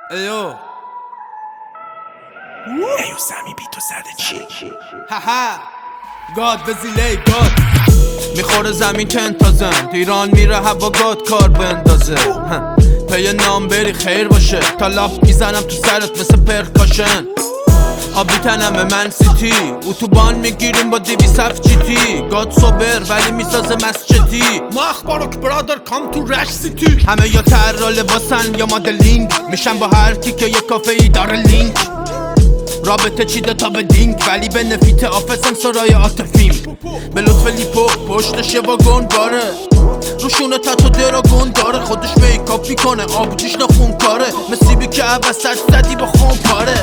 ایو سمی بی تو زده چی؟ هاها گاد وزیله گاد میخوره زمین که انتازم ایران میره هوا گاد کار بندازه پی نام بری خیر باشه تا لاف میزنم تو سرت مثل پرکاشن آبی تنم من سیتی اتوبان میگیریم با 207 جیتی گاد صبر ولی میسازه مسجدی ما اخبارک برادر کام تو رش سیتی همه یا تر لباسن یا مدلینگ میشن با هر کی که یه کافه ای داره لینک رابطه چیده تا به دینگ ولی به نفیت آفسم سرای آتفیم به لطف لیپو پشتش یه واگن باره روشونه تاتو دراگون داره خودش میکاپ میکنه آبجیش نخون کاره مسیبی که عوض زدی با خون پاره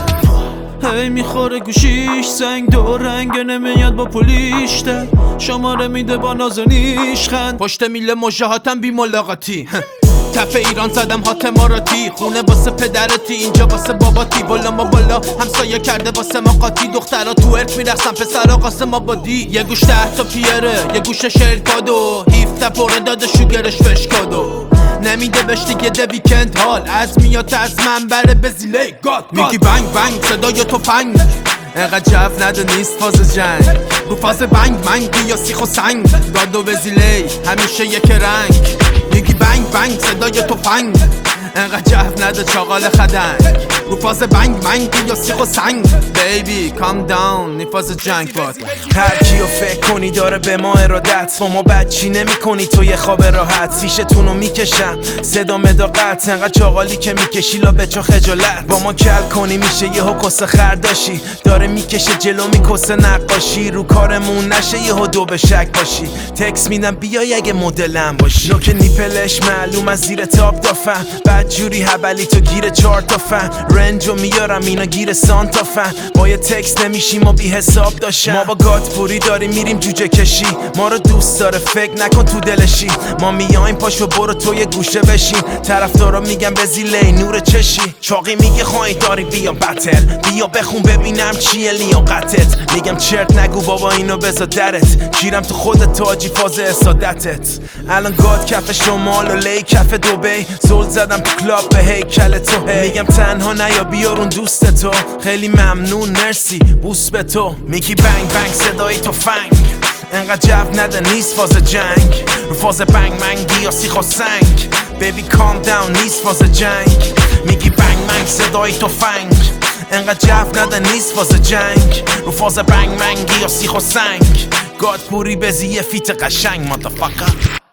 هی میخوره گوشیش سنگ دور رنگ نمیاد با پولیشته شماره میده با نازنیش خند پشت میله مجاهاتم بی ملاقاتی تف ایران زدم هات ماراتی خونه واسه پدرتی اینجا واسه باباتی بالا ما بالا همسایه کرده واسه ما قاطی دخترها تو ارک میرخصن پسرها قاسم آبادی یه گوش 10 تا پیره یه گوش شرکادو 17 پره داده شوگرش فشکادو نمیده بهش دیگه ده ویکند حال از میاد از منبر بزیله گاد میگی بنگ بنگ صدای تفنگ انقدر جو نده نیست فاز جنگ رو فاز بنگ منگ یا سیخ و سنگ گاد و وزیله همیشه یک رنگ میگی بنگ بنگ صدای تفنگ انقدر جو نده چاقال خدنگ رو فاز بنگ منگ یا سیخ و سنگ بیبی کام داون نی فاز جنگ باد هر کیو فکر کنی داره به ما ارادت با ما بچی نمی کنی تو یه خواب راحت سیشتونو میکشم صدا مداقت انقدر چاقالی که میکشی لا به چا خجالت با ما کل کنی میشه یه کسه خرداشی داره میکشه جلو میکسه نقاشی رو کارمون نشه یه دو به شک باشی تکس میدم بیای اگه مدلم باشی نوک نیپلش معلوم از زیر تاپ دافن بعد جوری هبلی تو گیر 4 تا فن رنجو میارم اینا گیر سانتا فن با یه تکس نمیشیم و بی حساب داشتم ما با گاتپوری داریم میریم جوجه کشی ما رو دوست داره فکر نکن تو دلشی ما میایم پاشو برو تو یه گوشه بشین طرفدارا میگن بزیله نور چشی چاقی میگه خواهی داری بیا بتل بیا بخون ببینم چیه لیاقتت میگم چرت نگو بابا اینو بذار درت گیرم تو خودت تاجی فاز اسادتت الان گاد کف شمال و لی کف دبی زل زدم تو کلاب به هیکل تو میگم تنها نیا بیارون دوست تو خیلی ممنون مرسی بوس به تو میگی بنگ بنگ صدای تو فنگ انقدر جو نده نیست فاز جنگ رو فاز بنگ منگی یا سیخ و سنگ بیبی کام داون نیست فاز جنگ میگی بنگ منگ صدای تو فنگ انقدر جو نده نیست فاز جنگ رو فاز بنگ منگی یا سیخ و سنگ گاد پوری بزی یه فیت قشنگ مادرفاکر